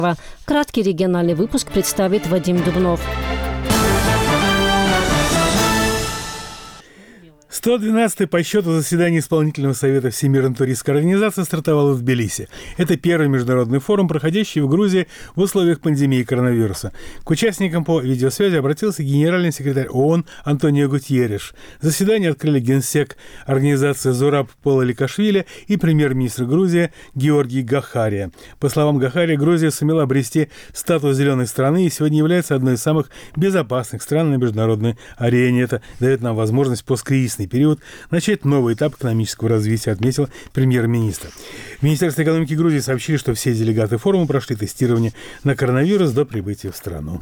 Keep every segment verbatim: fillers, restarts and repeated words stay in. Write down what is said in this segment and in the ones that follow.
Краткий региональный выпуск представит Вадим Дубнов. сто двенадцатое по счету заседание Исполнительного совета Всемирной туристской организации стартовало в Тбилиси. Это первый международный форум, проходящий в Грузии в условиях пандемии коронавируса. К участникам по видеосвязи обратился генеральный секретарь ООН Антонио Гутьерреш. Заседание открыли генсек организации Зураб Палаликашвили и премьер-министр Грузии Георгий Гахария. По словам Гахария, Грузия сумела обрести статус зеленой страны и сегодня является одной из самых безопасных стран на международной арене. Это дает нам возможность посткризисный период начать новый этап экономического развития, отметил премьер-министр. В Министерстве экономики Грузии сообщили, что все делегаты форума прошли тестирование на коронавирус до прибытия в страну.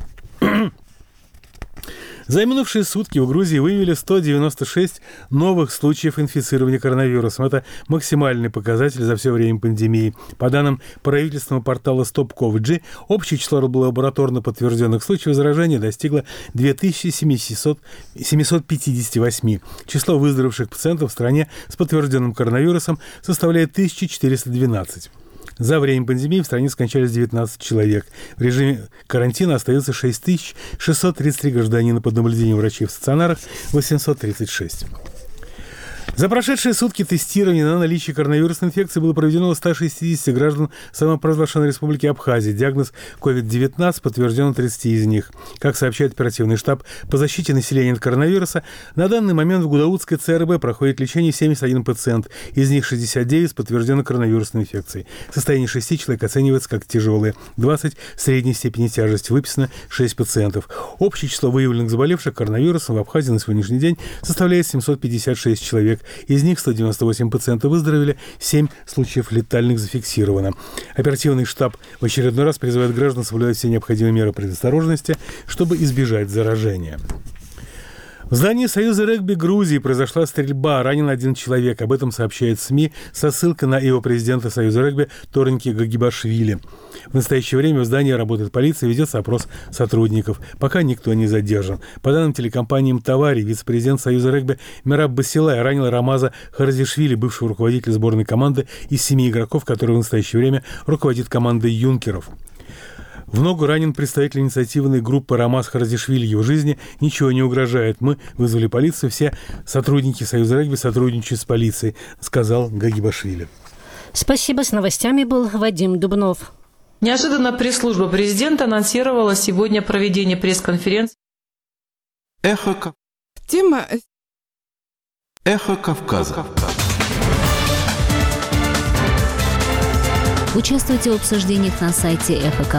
За минувшие сутки в Грузии выявили сто девяносто шесть новых случаев инфицирования коронавирусом. Это максимальный показатель за все время пандемии. По данным правительственного портала StopCovid, общее число лабораторно подтвержденных случаев заражения достигло две тысячи семьсот пятьдесят восемь. Число выздоровевших пациентов в стране с подтвержденным коронавирусом составляет тысяча четыреста двенадцать. За время пандемии в стране скончались девятнадцать человек. В режиме карантина остается шесть тысяч шестьсот тридцать три гражданина под наблюдением врачей в стационарах, восемьсот тридцать шесть. За прошедшие сутки тестирование на наличие коронавирусной инфекции было проведено у ста шестидесяти граждан самопровозглашенной республики Абхазия. Диагноз ковид девятнадцать подтвержден у тридцати из них. Как сообщает оперативный штаб по защите населения от коронавируса, на данный момент в Гудаутской ЦРБ проходит лечение семьдесят один пациент. Из них шестьдесят девять с подтвержденной коронавирусной инфекцией. Состояние шести человек оценивается как тяжелое, двадцать в средней степени тяжести. Выписано шесть пациентов. Общее число выявленных заболевших коронавирусом в Абхазии на сегодняшний день составляет семьсот пятьдесят шесть человек. Из них сто девяносто восемь пациентов выздоровели, семь случаев летальных зафиксировано. Оперативный штаб в очередной раз призывает граждан соблюдать все необходимые меры предосторожности, чтобы избежать заражения. В здании Союза регби Грузии произошла стрельба, ранен один человек. Об этом сообщает СМИ со ссылкой на его президента Союза регби Торники Гагибашвили. В настоящее время в здании работает полиция, ведется опрос сотрудников. Пока никто не задержан. По данным телекомпании «Мтавари», вице-президент Союза регби Мераб Басилай ранил Рамаза Харазишвили, бывшего руководителя сборной команды из семи игроков, который в настоящее время руководит командой «Юнкеров». В ногу ранен представитель инициативной группы Рамаз Харазишвили. Его жизни ничего не угрожает. Мы вызвали полицию. Все сотрудники Союза регби сотрудничают с полицией, сказал Гагибашвили. Спасибо. С новостями был Вадим Дубнов. Неожиданно пресс-служба президента анонсировала сегодня проведение пресс-конференции. Эхо, Тема... Эхо Кавказа. Участвуйте в обсуждениях на сайте Эхо